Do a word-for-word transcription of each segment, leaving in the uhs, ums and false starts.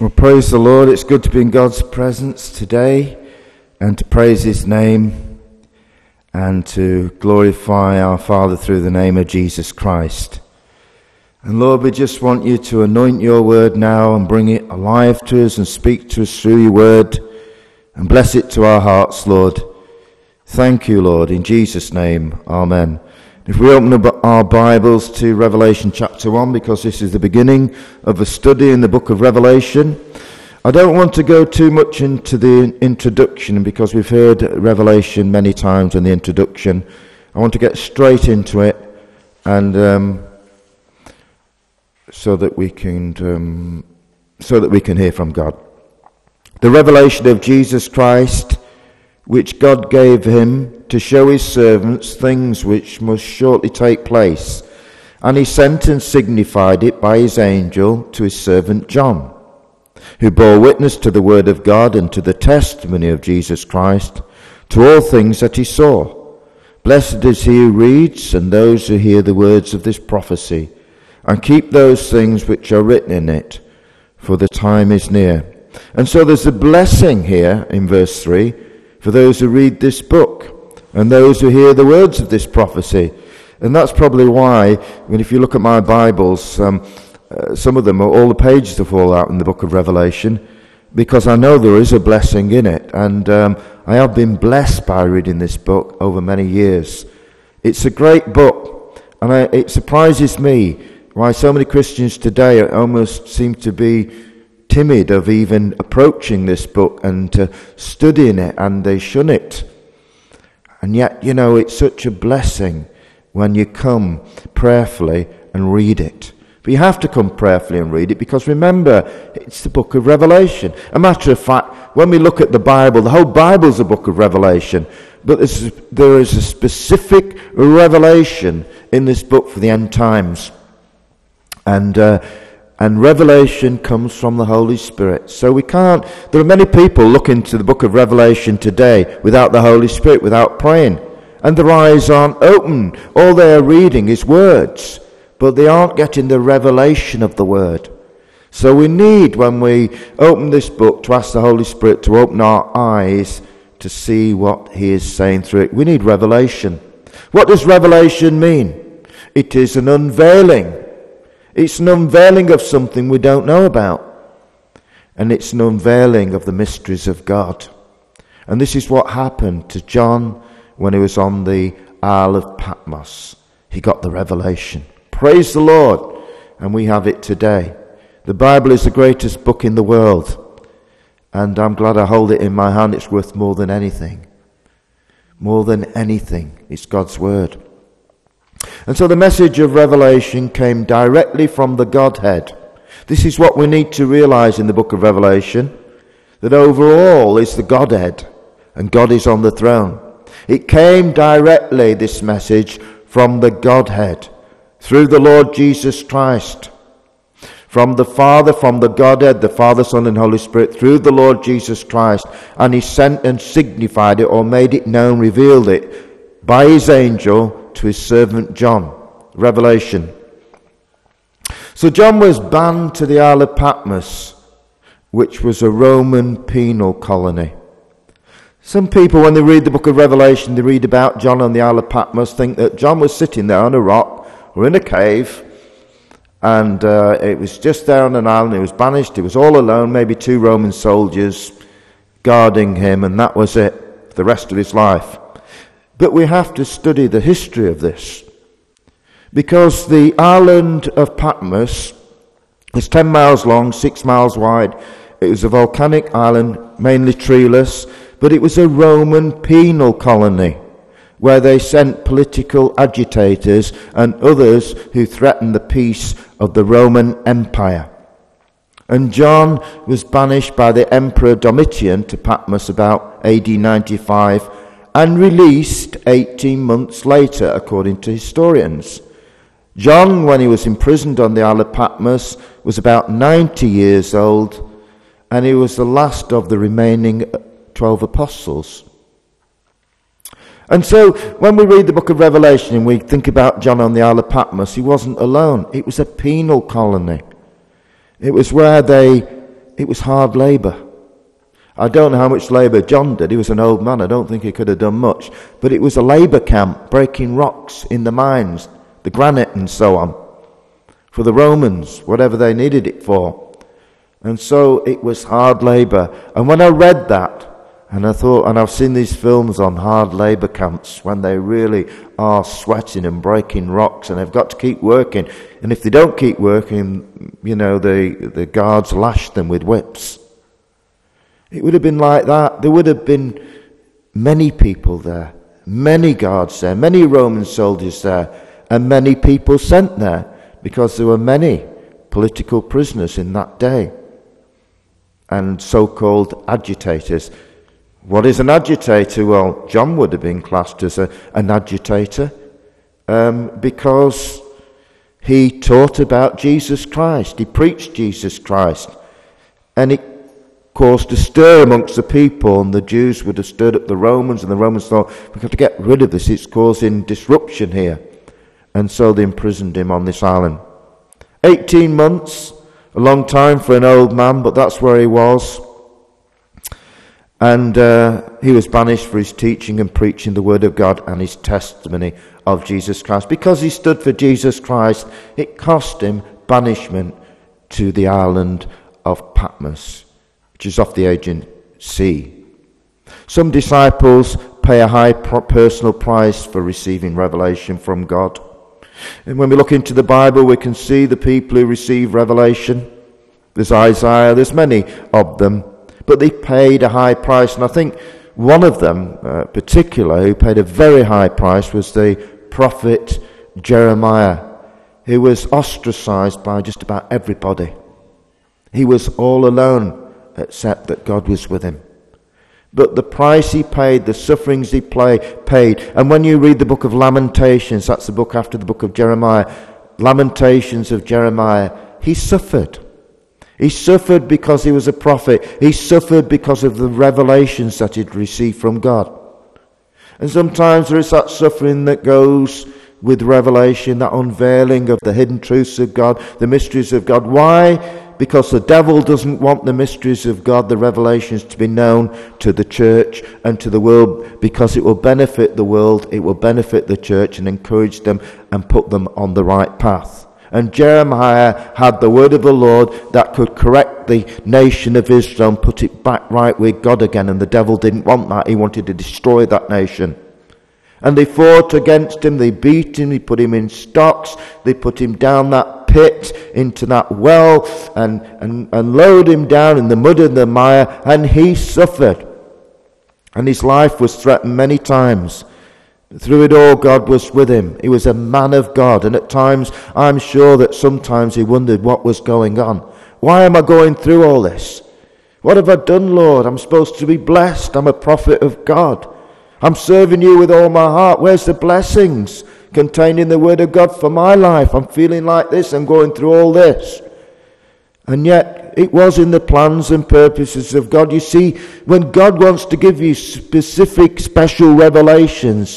Well, praise the Lord. It's good to be in God's presence today and to praise his name and to glorify our Father through the name of Jesus Christ. And Lord, we just want you to anoint your word now and bring it alive to us and speak to us through your word and bless it to our hearts, Lord. Thank you, Lord, in Jesus' name. Amen. If we open up our Bibles to Revelation chapter one, because this is the beginning of a study in the book of Revelation, I don't want to go too much into the introduction because we've heard Revelation many times in the introduction. I want to get straight into it, and um, so that we can um, so that we can hear from God. The revelation of Jesus Christ, which God gave him to show his servants things which must shortly take place. And he sent and signified it by his angel to his servant John, who bore witness to the word of God and to the testimony of Jesus Christ, to all things that he saw. Blessed is he who reads, and those who hear the words of this prophecy, and keep those things which are written in it, for the time is near. And so there's a blessing here in verse three for those who read this book and those who hear the words of this prophecy. And that's probably why, I mean, if you look at my Bibles, um, uh, some of them, all the pages will fall out in the book of Revelation, because I know there is a blessing in it. And um, I have been blessed by reading this book over many years. It's a great book, and I, it surprises me why so many Christians today almost seem to be timid of even approaching this book and uh, studying it, and they shun it. And yet, you know, it's such a blessing when you come prayerfully and read it. But you have to come prayerfully and read it, because remember, it's the book of Revelation. A matter of fact, when we look at the Bible, the whole Bible's a book of Revelation, but there is a specific revelation in this book for the end times. And uh, and revelation comes from the Holy Spirit. So we can't, there are many people looking to the book of Revelation today without the Holy Spirit, without praying. And their eyes aren't open. All they are reading is words, but they aren't getting the revelation of the word. So we need, when we open this book, to ask the Holy Spirit to open our eyes to see what he is saying through it. We need revelation. What does revelation mean? It is an unveiling. It's an unveiling of something we don't know about. And it's an unveiling of the mysteries of God. And this is what happened to John when he was on the Isle of Patmos. He got the revelation. Praise the Lord. And we have it today. The Bible is the greatest book in the world. And I'm glad I hold it in my hand. It's worth more than anything. More than anything. It's God's word. And so the message of Revelation came directly from the Godhead. This is what we need to realize in the book of Revelation, that overall is the Godhead, and God is on the throne. It came directly, this message, from the Godhead, through the Lord Jesus Christ. From the Father, from the Godhead, the Father, Son, and Holy Spirit, through the Lord Jesus Christ. And he sent and signified it, or made it known, revealed it, by his angel, to his servant John. Revelation. So John was banned to the Isle of Patmos, which was a Roman penal colony. Some people, when they read the book of Revelation, they read about John on the Isle of Patmos, think that John was sitting there on a rock or in a cave, and uh, it was just there on an island. He was banished. He was all alone, maybe two Roman soldiers guarding him, and that was it for the rest of his life. But we have to study the history of this, because the island of Patmos was ten miles long, six miles wide. It was a volcanic island, mainly treeless, but it was a Roman penal colony where they sent political agitators and others who threatened the peace of the Roman Empire. And John was banished by the Emperor Domitian to Patmos about A D ninety-five, and released eighteen months later, according to historians. John, when he was imprisoned on the Isle of Patmos, was about ninety years old, and he was the last of the remaining twelve apostles. And so, when we read the book of Revelation and we think about John on the Isle of Patmos, he wasn't alone. It was a penal colony. It was where they it was hard labour. I don't know how much labour John did. He was an old man. I don't think he could have done much. But it was a labour camp, breaking rocks in the mines, the granite and so on, for the Romans, whatever they needed it for. And so it was hard labour. And when I read that, and I thought, and I've seen these films on hard labour camps when they really are sweating and breaking rocks and they've got to keep working. And if they don't keep working, you know, the, the guards lash them with whips. It would have been like that. There would have been many people there, many guards there, many Roman soldiers there, and many people sent there because there were many political prisoners in that day and so-called agitators. What is an agitator? Well, John would have been classed as a, an agitator um, because he taught about Jesus Christ. He preached Jesus Christ. And it caused a stir amongst the people, and the Jews would have stirred up the Romans, and the Romans thought, we've got to get rid of this, it's causing disruption here. And so they imprisoned him on this island. eighteen months, a long time for an old man, but that's where he was. And uh, he was banished for his teaching and preaching the word of God and his testimony of Jesus Christ. Because he stood for Jesus Christ, it cost him banishment to the island of Patmos, which is off the Aegean Sea. Some disciples pay a high personal price for receiving revelation from God. And when we look into the Bible, we can see the people who receive revelation. There's Isaiah, there's many of them. But they paid a high price, and I think one of them, uh, particular, who paid a very high price was the prophet Jeremiah, who was ostracized by just about everybody. He was all alone, except that God was with him. But the price he paid, the sufferings he play, paid, and when you read the book of Lamentations, that's the book after the book of Jeremiah, Lamentations of Jeremiah, he suffered. He suffered because he was a prophet. He suffered because of the revelations that he'd received from God. And sometimes there is that suffering that goes with revelation, that unveiling of the hidden truths of God, the mysteries of God. Why? Because the devil doesn't want the mysteries of God, the revelations, to be known to the church and to the world, because it will benefit the world, it will benefit the church and encourage them and put them on the right path. And Jeremiah had the word of the Lord that could correct the nation of Israel and put it back right with God again. And the devil didn't want that. He wanted to destroy that nation. And they fought against him. They beat him. They put him in stocks. They put him down that pit into that well and, and, and lowered him down in the mud and the mire. And he suffered. And his life was threatened many times. Through it all, God was with him. He was a man of God. And at times, I'm sure that sometimes he wondered what was going on. Why am I going through all this? What have I done, Lord? I'm supposed to be blessed. I'm a prophet of God. I'm serving you with all my heart. Where's the blessings contained in the word of God for my life? I'm feeling like this. I'm going through all this. And yet, it was in the plans and purposes of God. You see, when God wants to give you specific, special revelations,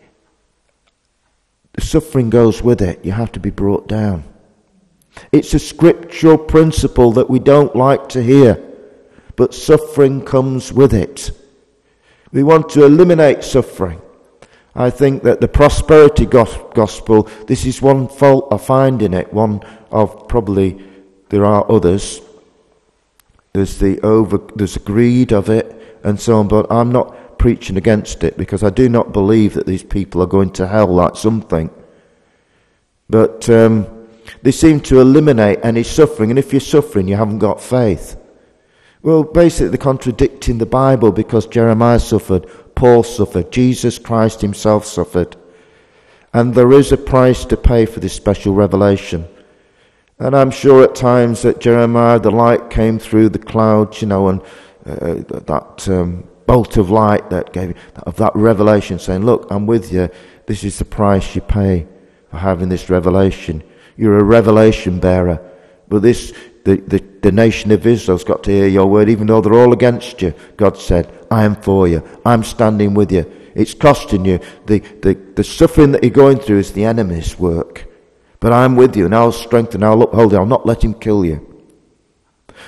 the suffering goes with it. You have to be brought down. It's a scriptural principle that we don't like to hear, but suffering comes with it. We want to eliminate suffering. I think that the prosperity gospel, this is one fault I find in it, one of probably, there are others. There's the over, there's greed of it and so on, but I'm not preaching against it because I do not believe that these people are going to hell like some think. But um, they seem to eliminate any suffering, and if you're suffering, you haven't got faith. Well, basically they're contradicting the Bible because Jeremiah suffered, Paul suffered, Jesus Christ himself suffered. And there is a price to pay for this special revelation. And I'm sure at times that Jeremiah, the light came through the clouds, you know, and uh, that um, bolt of light that gave of that revelation, saying, "Look, I'm with you. This is the price you pay for having this revelation. You're a revelation bearer, but this the, the the nation of Israel's got to hear your word, even though they're all against you." God said, "I am for you. I'm standing with you. It's costing you. The the the suffering that you're going through is the enemy's work." But I'm with you, and I'll strengthen, I'll uphold you, I'll not let him kill you.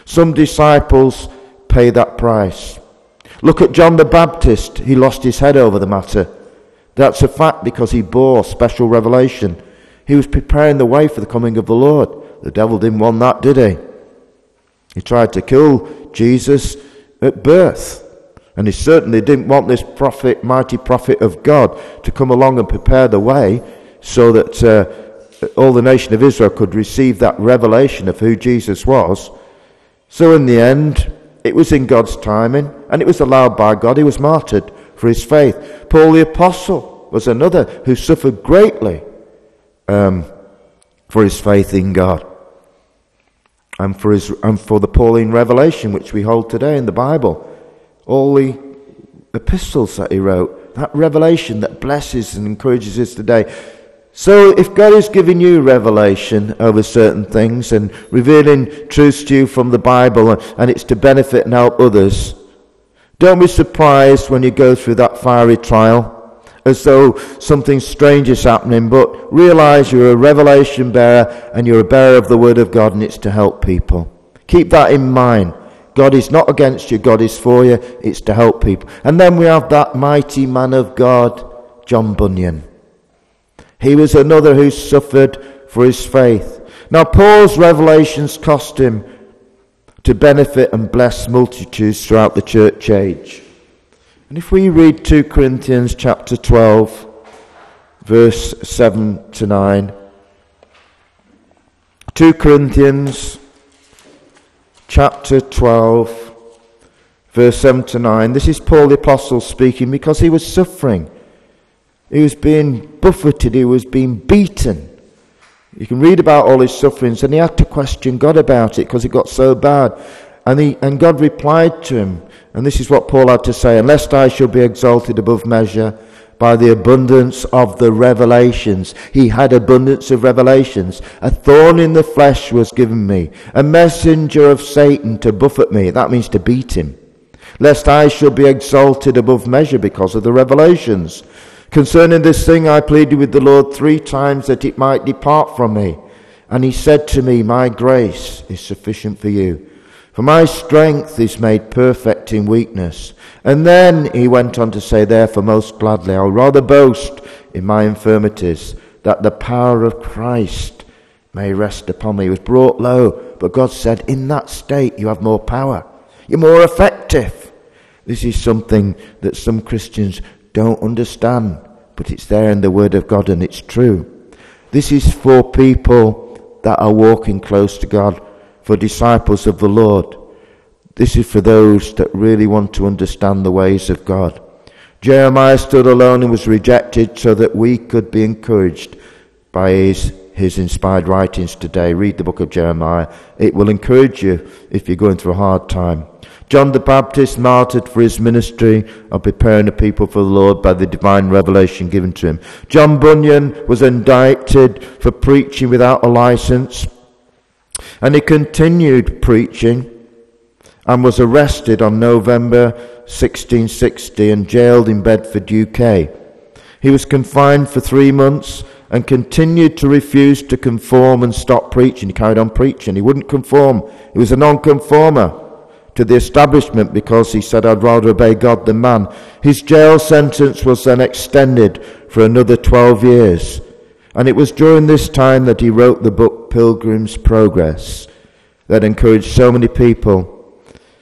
Some disciples pay that price. Look at John the Baptist. He lost his head over the matter. That's a fact because he bore special revelation. He was preparing the way for the coming of the Lord. The devil didn't want that, did he? He tried to kill Jesus at birth. And he certainly didn't want this prophet, mighty prophet of God, to come along and prepare the way so that uh, all the nation of Israel could receive that revelation of who Jesus was. So in the end, it was in God's timing, and it was allowed by God. He was martyred for his faith. Paul the Apostle was another who suffered greatly um, for his faith in God, and for his and for the Pauline revelation which we hold today in the Bible. All the epistles that he wrote, that revelation that blesses and encourages us today. So if God is giving you revelation over certain things and revealing truths to you from the Bible, and it's to benefit and help others, don't be surprised when you go through that fiery trial as though something strange is happening, but realize you're a revelation bearer and you're a bearer of the Word of God, and it's to help people. Keep that in mind. God is not against you, God is for you, it's to help people. And then we have that mighty man of God, John Bunyan. He was another who suffered for his faith. Now Paul's revelations cost him to benefit and bless multitudes throughout the church age. And if we read Second Corinthians chapter twelve, verse seven to nine. Second Corinthians chapter twelve, verse seven to nine. This is Paul the Apostle speaking because he was suffering. He was being buffeted, he was being beaten. You can read about all his sufferings, and he had to question God about it because it got so bad. And he and God replied to him, and this is what Paul had to say: "Unless I shall be exalted above measure by the abundance of the revelations." He had abundance of revelations. "A thorn in the flesh was given me, a messenger of Satan to buffet me." That means to beat him. "Lest I shall be exalted above measure because of the revelations. Concerning this thing I pleaded with the Lord three times that it might depart from me. And he said to me, My grace is sufficient for you, for my strength is made perfect in weakness. And then he went on to say, Therefore most gladly I'll rather boast in my infirmities, that the power of Christ may rest upon me." He was brought low, but God said, in that state you have more power. You're more effective. This is something that some Christians don't understand, but it's there in the Word of God, and it's true. This is for people that are walking close to God, for disciples of the Lord. This is for those that really want to understand the ways of God. Jeremiah stood alone and was rejected so that we could be encouraged by his, his inspired writings today. Read the book of Jeremiah. It will encourage you if you're going through a hard time. John the Baptist, martyred for his ministry of preparing the people for the Lord by the divine revelation given to him. John Bunyan was indicted for preaching without a license, and he continued preaching and was arrested on November sixteen sixty and jailed in Bedford, U K. He was confined for three months and continued to refuse to conform and stop preaching. He carried on preaching. He wouldn't conform. He was a non-conformer to the establishment because he said, I'd rather obey God than man. His jail sentence was then extended for another twelve years. And it was during this time that he wrote the book Pilgrim's Progress that encouraged so many people.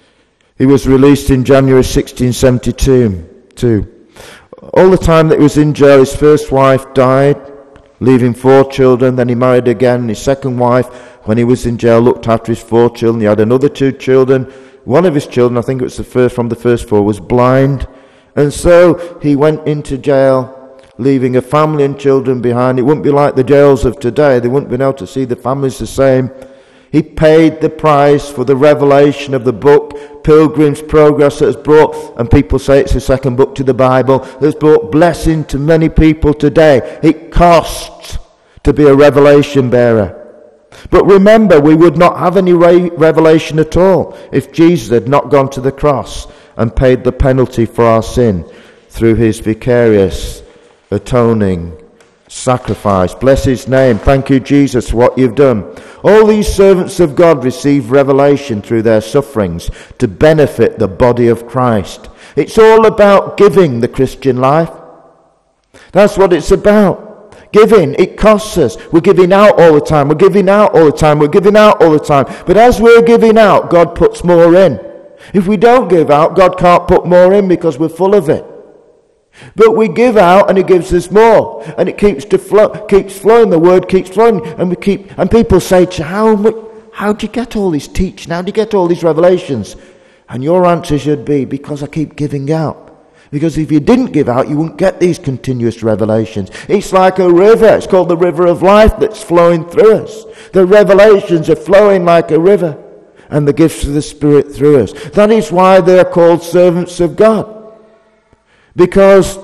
He was released in January sixteen seventy-two. Too. All the time that he was in jail, his first wife died, leaving four children. Then he married again. His second wife, when he was in jail, looked after his four children. He had another two children. One of his children, I think it was the first from the first four, was blind. And so he went into jail, leaving a family and children behind. It wouldn't be like the jails of today. They wouldn't be able to see the families the same. He paid the price for the revelation of the book, Pilgrim's Progress, that has brought, and people say it's the second book to the Bible, that's brought blessing to many people today. It costs to be a revelation bearer. But remember, we would not have any re- revelation at all if Jesus had not gone to the cross and paid the penalty for our sin through his vicarious, atoning sacrifice. Bless his name. Thank you, Jesus, for what you've done. All these servants of God receive revelation through their sufferings to benefit the body of Christ. It's all about giving, the Christian life. That's what it's about. Giving, it costs us. We're giving out all the time. We're giving out all the time. We're giving out all the time. But as we're giving out, God puts more in. If we don't give out, God can't put more in because we're full of it. But we give out and he gives us more. And it keeps to flow, keeps flowing. The word keeps flowing. And we keep, and people say to you, how much, how do you get all this teaching? How do you get all these revelations? And your answer should be, because I keep giving out. Because if you didn't give out, you wouldn't get these continuous revelations. It's like a river. It's called the river of life that's flowing through us. The revelations are flowing like a river. And the gifts of the Spirit through us. That is why they're called servants of God. Because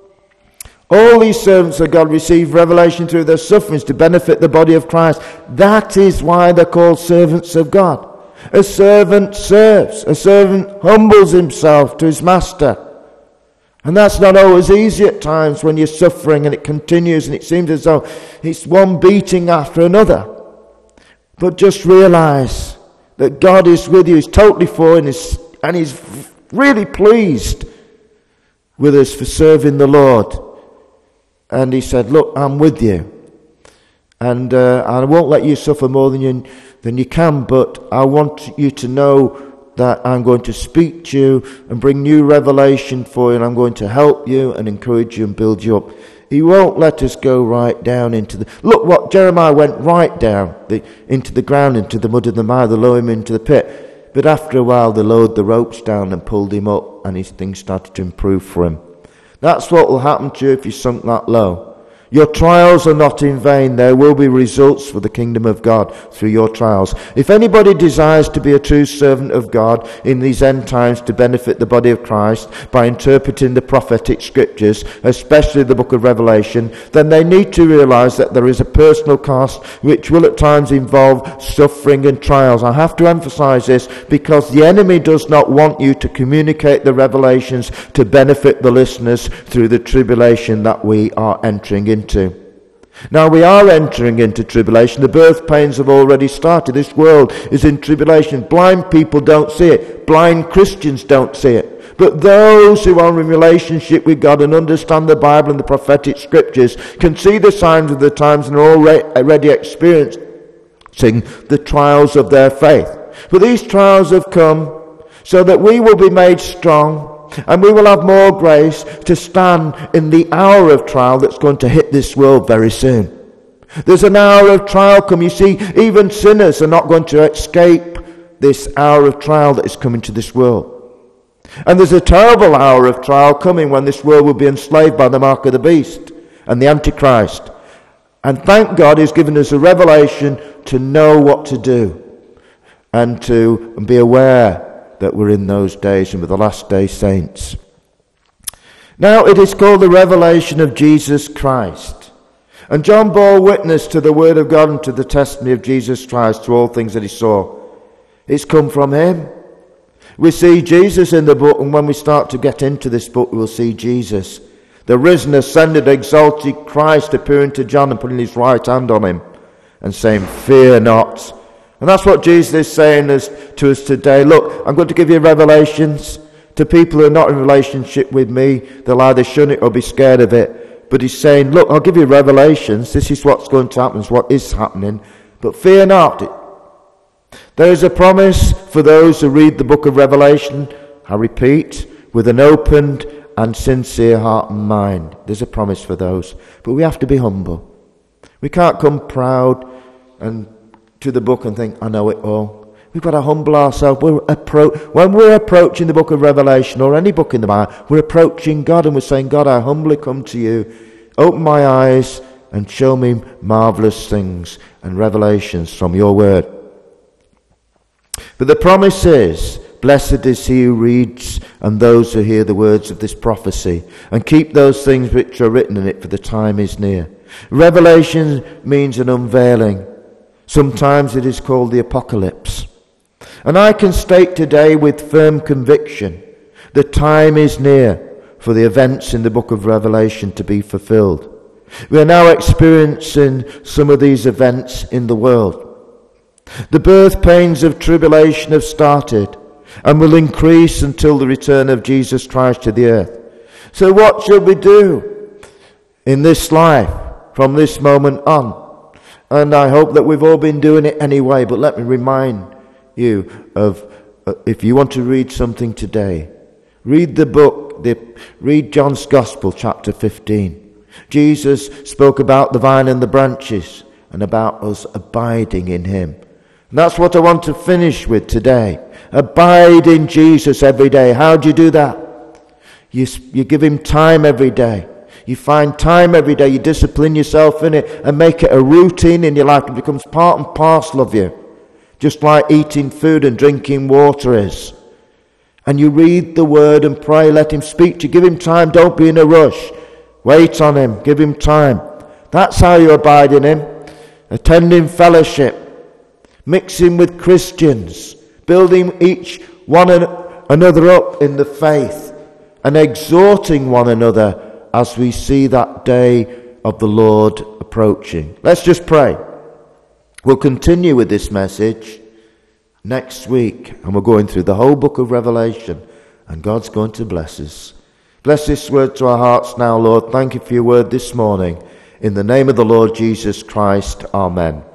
all these servants of God receive revelation through their sufferings to benefit the body of Christ. That is why they're called servants of God. A servant serves. A servant humbles himself to his master. And that's not always easy at times when you're suffering and it continues and it seems as though it's one beating after another. But just realize that God is with you. He's totally for you and he's really pleased with us for serving the Lord. And he said, look, I'm with you. And uh, I won't let you suffer more than you, than you can, but I want you to know that I'm going to speak to you and bring new revelation for you, and I'm going to help you and encourage you and build you up. He won't let us go right down into the... Look what Jeremiah went right down the, into the ground, into the mud of the mire, they lowered him into the pit. But after a while they lowered the ropes down and pulled him up, and his things started to improve for him. That's what will happen to you if you sunk that low. Your trials are not in vain. There will be results for the kingdom of God through your trials. If anybody desires to be a true servant of God in these end times to benefit the body of Christ by interpreting the prophetic scriptures, especially the book of Revelation, then they need to realize that there is a personal cost which will at times involve suffering and trials. I have to emphasize this because the enemy does not want you to communicate the revelations to benefit the listeners through the tribulation that we are entering into. Into. Now we are entering into tribulation. The birth pains have already started. This world is in tribulation. Blind people don't see it. Blind Christians don't see it. But those who are in relationship with God and understand the Bible and the prophetic scriptures can see the signs of the times and are already experiencing the trials of their faith. But these trials have come so that we will be made strong, and we will have more grace to stand in the hour of trial that's going to hit this world very soon. There's an hour of trial come. You see, even sinners are not going to escape this hour of trial that is coming to this world. And there's a terrible hour of trial coming when this world will be enslaved by the mark of the beast and the Antichrist. And thank God he's given us a revelation to know what to do and to and be aware that we're in those days and with the last day saints. Now it is called the revelation of Jesus Christ. And John bore witness to the word of God and to the testimony of Jesus Christ to all things that he saw. It's come from him. We see Jesus in the book, and when we start to get into this book, we will see Jesus. The risen, ascended, exalted Christ appearing to John and putting his right hand on him and saying, fear not. And that's what Jesus is saying as, to us today. Look, I'm going to give you revelations to people who are not in relationship with me. They'll either shun it or be scared of it. But he's saying, look, I'll give you revelations. This is what's going to happen, is what is happening. But fear not. There is a promise for those who read the book of Revelation, I repeat, with an opened and sincere heart and mind. There's a promise for those. But we have to be humble. We can't come proud and to the book and think, I know it all. We've got to humble ourselves. We're appro- when we're approaching the book of Revelation or any book in the Bible, we're approaching God and we're saying, God, I humbly come to you. Open my eyes and show me marvelous things and revelations from your word. But the promise is, blessed is he who reads and those who hear the words of this prophecy and keep those things which are written in it, for the time is near. Revelation means an unveiling. Sometimes it is called the apocalypse. And I can state today with firm conviction, the time is near for the events in the book of Revelation to be fulfilled. We are now experiencing some of these events in the world. The birth pains of tribulation have started and will increase until the return of Jesus Christ to the earth. So what shall we do in this life from this moment on? And I hope that we've all been doing it anyway, but let me remind you of, uh, if you want to read something today, read the book, the, read John's Gospel, chapter fifteen. Jesus spoke about the vine and the branches and about us abiding in him. And that's what I want to finish with today. Abide in Jesus every day. How do you do that? You, you give him time every day. You find time every day. You discipline yourself in it and make it a routine in your life. It becomes part and parcel of you. Just like eating food and drinking water is. And you read the word and pray. Let him speak to you. Give him time. Don't be in a rush. Wait on him. Give him time. That's how you abide in him. Attending fellowship. Mixing with Christians. Building each one another up in the faith. And exhorting one another as we see that day of the Lord approaching. Let's just pray. We'll continue with this message next week. And we're going through the whole book of Revelation. And God's going to bless us. Bless this word to our hearts now, Lord. Thank you for your word this morning. In the name of the Lord Jesus Christ, amen.